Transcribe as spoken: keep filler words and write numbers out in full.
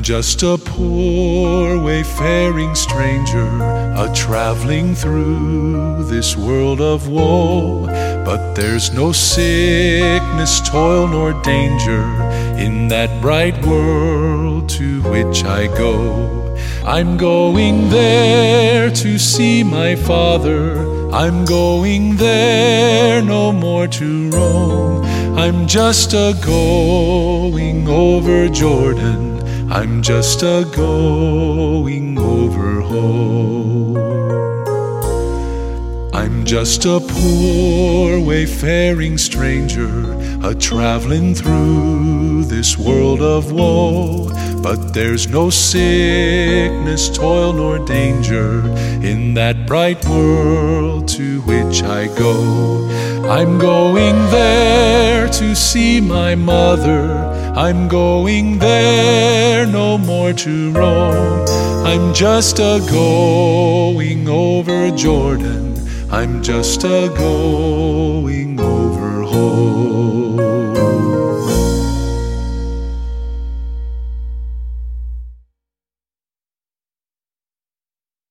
just a poor wayfaring stranger, a traveling through this world of woe. But there's no sickness, toil, nor danger in that bright world to which I go. I'm going there to see my Father. I'm going there no more to roam. I'm just a going over Jordan. I'm just a going over home. I'm just a poor wayfaring stranger, a traveling through this world of woe. But there's no sickness, toil, nor danger in that bright world to which I go. I'm going there to see my mother. I'm going there no more to roam. I'm just a going over Jordan. I'm just a going over home.